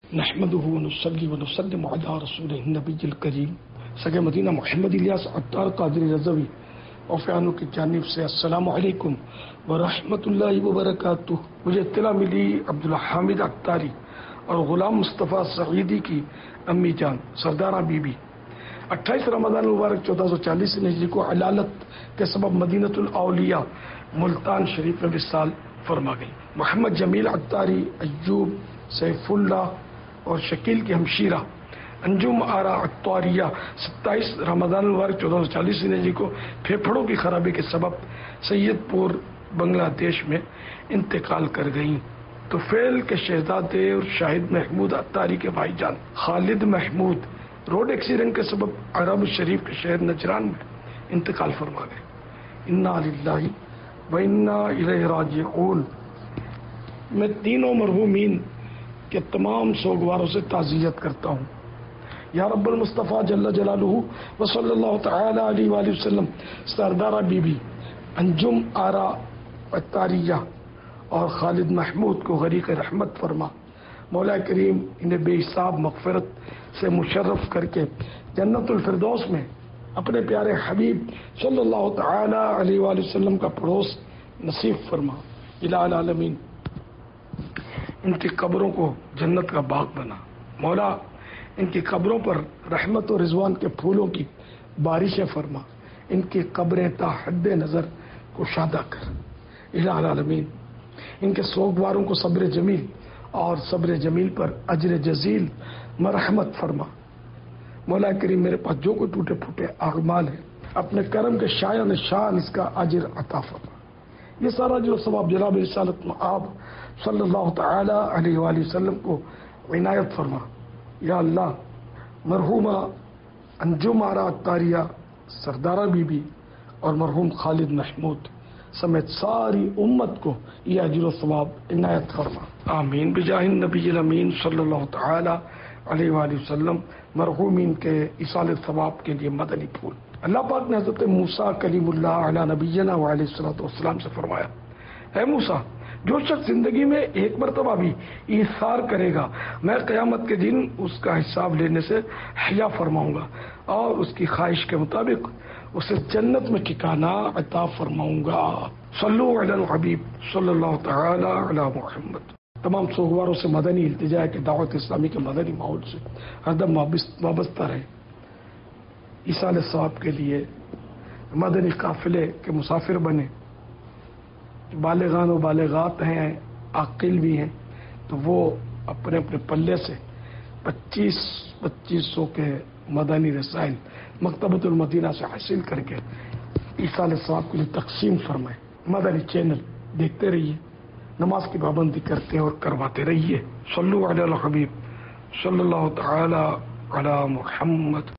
نحمده ونصلي ونسلم على رسوله النبی الکریم سگے مدینہ محمد الیاس عطار قادری رضوی اور فیانوں کی جانب سے السلام علیکم ورحمۃ اللہ وبرکاتہ۔ مجھے اطلاع ملی عبدالحامد عطاری اور غلام مصطفیٰ سعیدی کی امی جان سردارہ بی بی 28 رمضان المبارک 1440 ہجری کو علالت کے سبب مدینۃ الاولیاء ملتان شریف میں وصال فرما گئی۔ محمد جمیل عطاری، ایوب، سیف اللہ اور شکیل کی ہمشیرہ انجم آرا عطاریہ 27 رمضان المبارک 1440 ہجری کو پھیپھڑوں کی خرابی کے سبب سید پور بنگلہ دیش میں انتقال کر گئیں۔ تو فیل کے شہزادے اور شاہد محمود عطاری کے بھائی جان خالد محمود روڈ ایکسیڈنٹ کے سبب عرب شریف کے شہر نجران میں انتقال فرما گئے۔ انا للہ و انا الیہ راجعون۔ میں تینوں مرحومین کے تمام سوگواروں سے تعزیت کرتا ہوں۔ یا رب المصطفیٰ جل جلالہ و صلی اللہ تعالی علیہ وآلہ وسلم سردارہ بی بی انجم آرا عطاریہ اور خالد محمود کو غریق رحمت فرما۔ مولا کریم انہیں بے حساب مغفرت سے مشرف کر کے جنت الفردوس میں اپنے پیارے حبیب صلی اللہ تعالی علیہ وآلہ وسلم کا پڑوس نصیب فرما۔ الہ العالمین ان کی قبروں کو جنت کا باغ بنا۔ مولا ان کی قبروں پر رحمت و رضوان کے پھولوں کی بارشیں فرما۔ ان کی قبریں تا حد نظر کشادہ کر۔ الہ العالمین ان کے سوگواروں کو صبر جمیل اور صبر جمیل پر اجر جزیل مرحمت فرما۔ مولا کریم میرے پاس جو کوئی ٹوٹے پھوٹے اعمال ہیں اپنے کرم کے شایع نشان اس کا اجر عطا فرما۔ یہ سارا جو ثواب جناب رسالت مآب صلی اللہ تعالی علیہ وآلہ وسلم کو عنایت فرما۔ یا اللہ مرحومہ انجم آرا عطاریہ سردارہ بی بی اور مرحوم خالد محمود سمیت ساری امت کو یہ اجر و ثواب عنایت فرما۔ آمین بجاہ النبی الامین صلی اللہ تعالی علیہ وآلہ وسلم۔ مرحومین کے ایصال ثواب کے لیے مدنی پھول۔ اللہ پاک نے حضرت موسیٰ کلیم اللہ علی نبینا وعلیہ الصلوۃ والسلام سے فرمایا، اے موسیٰ جو شخص زندگی میں ایک مرتبہ بھی ایثار کرے گا میں قیامت کے دن اس کا حساب لینے سے حیا فرماؤں گا اور اس کی خواہش کے مطابق اسے جنت میں ٹھکانہ عطا فرماؤں گا۔ صلو علی الحبیب صلی اللہ تعالی علی محمد۔ تمام سوگواروں سے مدنی التجا ہے کہ دعوت اسلامی کے مدنی ماحول سے ہردم وابستہ رہے، ایصال ثواب کے لیے مدنی قافلے کے مسافر بنے۔ بالغان و بالغات ہیں، عاقل بھی ہیں، تو وہ اپنے اپنے پلے سے 2500 کے مدنی رسائل مکتبۃ المدینہ سے حاصل کر کے ایصال ثواب کے لیے تقسیم فرمائیں۔ مدنی چینل دیکھتے رہیے، نماز کی پابندی کرتے اور کرواتے رہیے۔ صلو علی الحبیب صلی اللہ تعالی علی محمد۔